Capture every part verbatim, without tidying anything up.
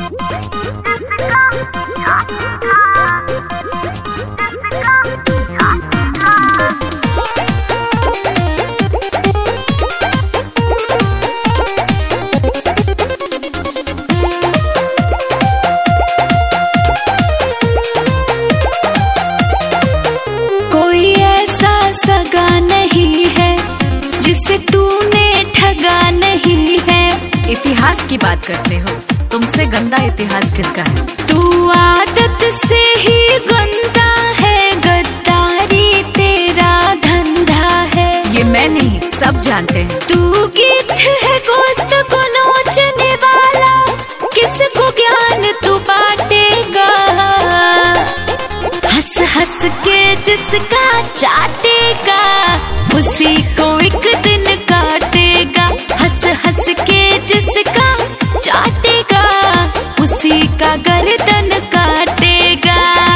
कोई ऐसा सगा नहीं है जिसे तूने ठगा नहीं है। इतिहास की बात करते हो, तुमसे गंदा इतिहास किसका है? तू आदत से ही गंदा है, गद्दारी तेरा धंधा है। ये मैं नहीं, सब जानते हैं। तू गिद्ध है गोश्त को नोचने वाला, किसको ज्ञान तू बांटेगा। हंस हंस के जिसका चाटेगा, उसी को एक दिन काटेगा। हंस हंस के जिसका चाटेगा, उसी का गर्दन काटेगा।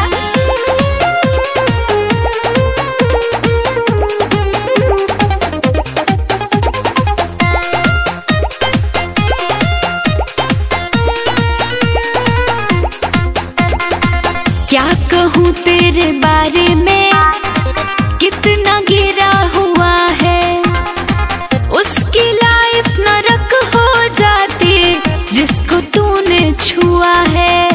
क्या कहूँ तेरे बारे में, कितना गिरा हुआ है। उसकी लाइफ नरक हो जाती जिसको तूने छुआ है।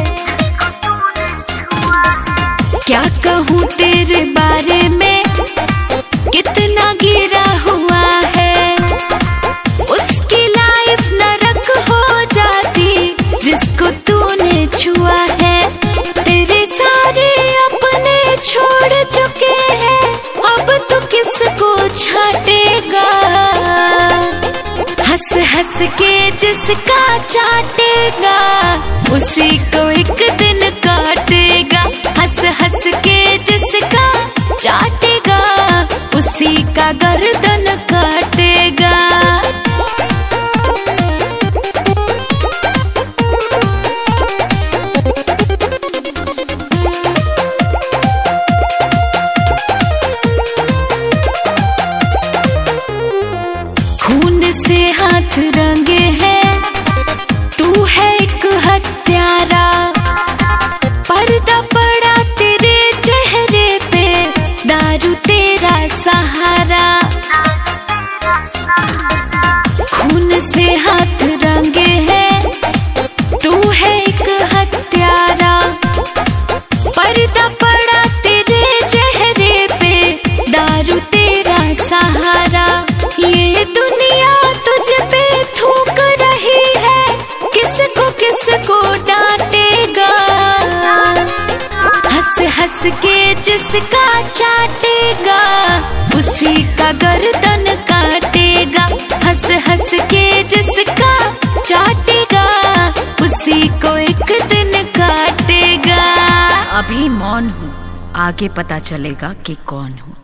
क्या कहूँ तेरे बारे में, कितना गिरा हुआ है। उसकी लाइफ नरक हो जाती जिसको तूने छुआ है। तेरे सारे अपने छोड़ चुके हैं, अब तो किसको छाटेगा। हंस हंस के जिसका चाटेगा, उसी को एक दिन काटेगा। हंस हंस के जिसका चाटेगा, उसी का गर्दन काटेगा। खून से हाथ रंगे हैं, तू है एक हत्यारा। पर्दा पड़ा तेरे चेहरे पे, दारू तेरा सहारा। खून से हाथ रंगे हैं, तू है एक हत्यारा। पर्दा पड़ा तेरे चेहरे पे, दारू तेरा सहारा। ये दुनिया तुझ पे थूक रही है, किसको किसको डांटेगा। हंस हंस के जिसका चाटेगा, उसी का गर्दन काटेगा। हंस हंस के जिसका चाटेगा, उसी को एक दिन काटेगा। अभी मौन हूँ, आगे पता चलेगा कि कौन हूँ।